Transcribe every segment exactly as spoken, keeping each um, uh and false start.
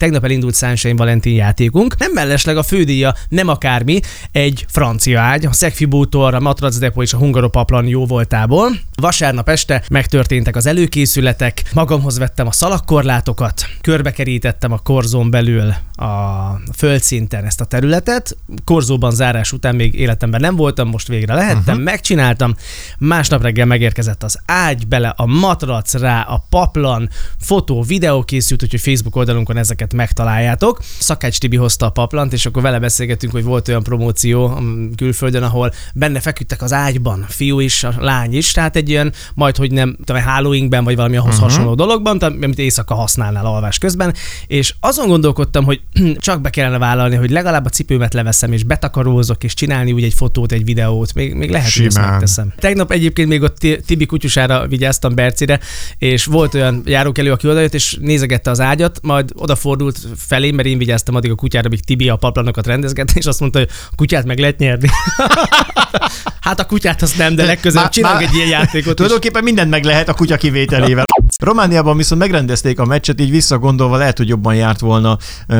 tegnap elindult Sunshine Valentin játékunk. Nem mellesleg a fődíja nem akármi, egy francia ágy, a Szegfi bútor, a matracdepó és a hungaropaplan jó voltából. Vasárnap este megtörténtek az előkészületek, magamhoz vettem a szalagkorlátokat, körbekerítettem a korzón belül a földszinten ezt a területet. Korzóban zárás után még életemben nem voltam, most végre lehettem, uh-huh. megcsináltam. Másnap reggel megérkezett az ágy, bele a matrac, rá a paplan, fotó, videó készült, úgyhogy Facebook oldalunkon ezeket megtaláljátok. Szakács Tibi hozta a paplant, és akkor vele beszélgettünk, hogy volt olyan promóció külföldön, ahol benne feküdtek az ágyban, a fiú is, a lány is, tehát egy ilyen, majd hogy nem, tudom, Halloweenben, vagy valami ahhoz uh-huh. hasonló dologban, tehát, amit éjszaka használnál alvás közben, és azon gondolkodtam, hogy csak be kellene vállalni, hogy legalább a cipőmet leveszem, és betakarózok, és csinálni úgy egy fotót, egy videót, még, még lehet, hogy ezt megteszem. Tegnap egyébként még ott Tibi kutyusára vigyáztam, Bercire, és volt olyan járókelő, aki odajött, és nézegette az ágyat, majd odafordult felé, mert én vigyáztam addig a kutyára, amíg Tibi a paplanokat rendezgette, és azt mondta, hogy a kutyát meg lehet nyerni. Hát a kutyát azt nem, de legközelebb csinálunk egy ilyen játékot. Tulajdonképpen mindent meg lehet a kutya kivételével. Romániában viszont megrendezték a meccset, így visszagondolva lehet, hogy jobban járt volna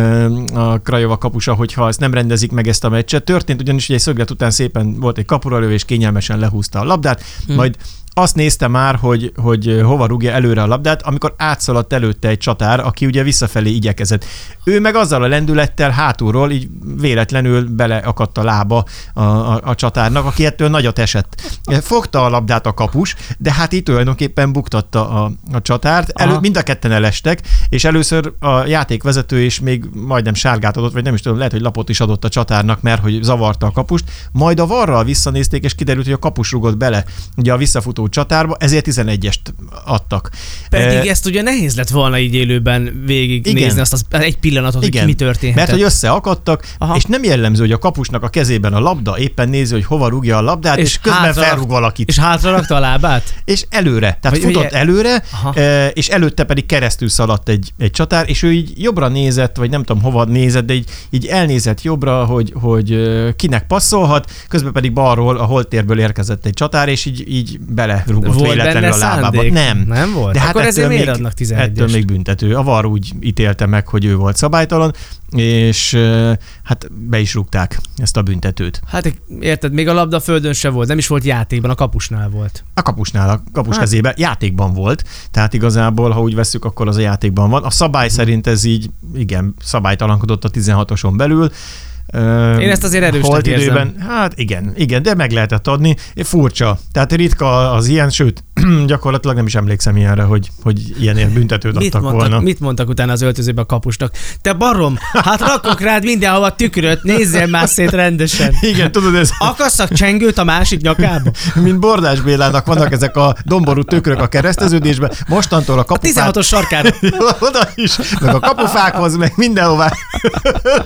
a Craiova kapusa, hogyha ezt nem rendezik meg ezt a meccset. Történt ugyanis, hogy egy szöglet után szépen volt egy kapuralövés, kényelmesen lehúzta a labdát, hmm. majd azt nézte már, hogy, hogy hova rúgja előre a labdát, amikor átszaladt előtte egy csatár, aki ugye visszafelé igyekezett. Ő meg azzal a lendülettel hátulról így véletlenül beleakadt a lába a, a, a csatárnak, aki ettől nagyot esett. Fogta a labdát a kapus, de hát itt tulajdonképpen buktatta a, a csatárt. Elő, mind a ketten elestek, és először a játékvezető is még majdnem sárgát adott, vagy nem is tudom, lehet, hogy lapot is adott a csatárnak, mert hogy zavarta a kapust. Majd a varral visszanézték, és kiderült, hogy a kapus rugott bele ugye a visszafutó csatárba, ezért tizenegyest adtak. Pedig e... ezt ugye nehéz lett volna így élőben végignézni azt az egy pillanatot, igen, hogy mi történhetett. Mert hogy összeakadtak, aha. és nem jellemző, hogy a kapusnak a kezében a labda éppen nézi, hogy hova rúgja a labdát, és, és közben felrúg valakit. És hátra rakta a lábát? És előre. Tehát vagy futott ugye... előre, aha. és előtte pedig keresztül szaladt egy, egy csatár, és ő így jobbra nézett, vagy nem tudom hova nézett, de így, így elnézett jobbra, hogy, hogy kinek passzolhat, közben pedig balról a holtérből érkezett egy csatár, és így, így bele rúgott volt véletlenül a lábába. Nem. Nem volt? De hát akkor ezért miért még, adnak tizenegyest? Ettől még büntető. A VAR úgy ítélte meg, hogy ő volt szabálytalan, és hát be is rúgták ezt a büntetőt. Hát érted, még a labda a földön se volt, nem is volt játékban, a kapusnál volt. A kapusnál, a kapus hát. kezében játékban volt, tehát igazából, ha úgy vesszük, akkor az a játékban van. A szabály hmm. szerint ez így, igen, szabálytalankodott a tizenhatoson belül. Én ezt azért erősnek érzem. Hát igen, igen, de meg lehetett adni. Furcsa. Tehát ritka az ilyen, sőt, gyakorlatilag nem is emlékszem ilyenre, hogy, hogy ilyenért büntetőt mit adtak mondtak, volna. Mit mondtak utána az öltözőbe a kapusnak? Te barom, hát rakok rád mindenhova tükröt, nézzél már szét rendesen. Igen, tudod ez... Akasszak csengőt a másik nyakába? Mint Bordás Bélának vannak ezek a domború tükrök a kereszteződésben, mostantól a kapufák... A tizenhatos sarkára. Oda is, meg a kapufákhoz, meg mindenhová.